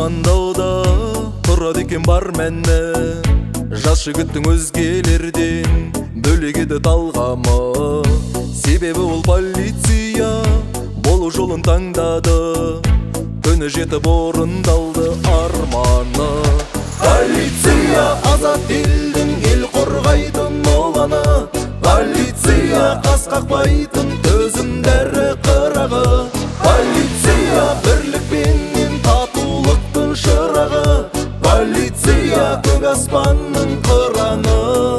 жамандауда тұрады екен бар мәні. Жас жігіттің өзгелерден бөлек еді талғамы. Себебі ол полиция болу жолын таңдады. Күні жетіп орындалды арманы. Полиция азат елдің, ел қорғайтын оланы. Полиция қас қақпайтын төзімдері қырағы. Полиция бірлікпенен татулықтың шырағы. Полиция көк аспанның қыраны.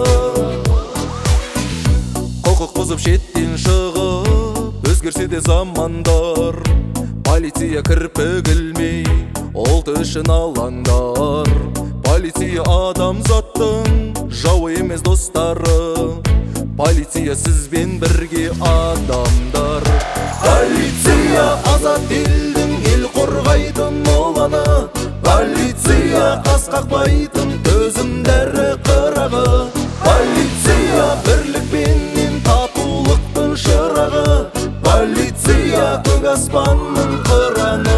Құқық бұзып шеттен шығып өзгерсе де замандар. Полиция кірпік ілмей ұлт үшін алаңдар. Полиция адамзаттың жауы емес достары. Полиция сізбен бірге адамдар. Полиция азат елдің, ел қорғайтын оланы. Полиция қас қақпайтын төзімдері қырағы. Полиция бірлікпенен татулықтың шырағы. Полиция көк аспанның қыраны.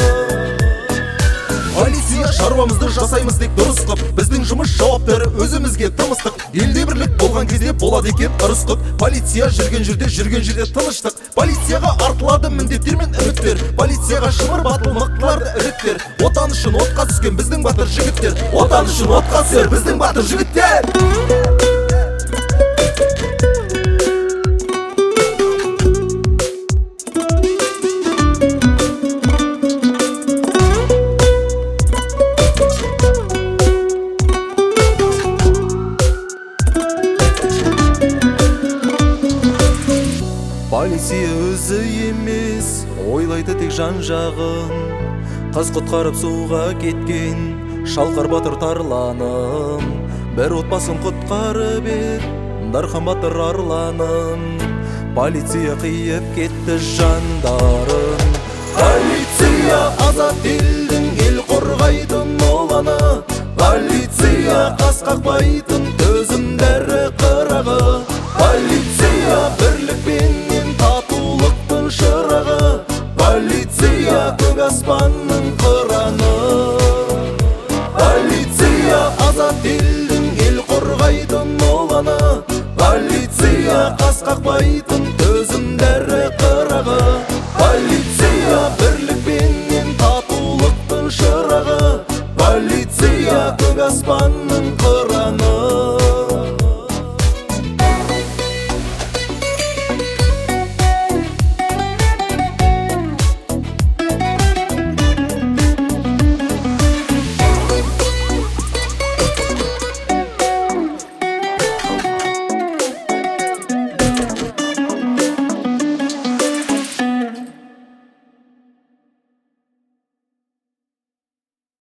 Полиция шаруамызды жасаймыз тек дұрыс қып. Біздің жұмыс жауаптары өзімізге тымыстық. Елде бірлік болған кезде болады екен ырыс қып. Полиция жүрген жерде тыныштық. Полицияға артылады міндеттер мен үміттер. Полицияға шымыр батыл мықтыларды іріктер. Отан үшін отқа түскен біздің батыр жігіттер. Отан үшін отқа түсер біздің батыр жігіттер. Полиция өзі емес, ойлайды тек жан жағын. Қыз құтқарып суға кеткен шалқар батыр тарланым. Бір отбасын құтқарып ет Дархан батыр арланым. Полиция қиып кетті жандарын. Полиция азат елдің, ел қорғайтын оланы. Полиция қас қақпайтын төзімдері қырағы. Полиция бірлікпенен татулықтың шырағы. Полиция көк аспанның қыраны. Полиция азат елдің, ел қорғайтын оланы. Полиция қас қақпайтын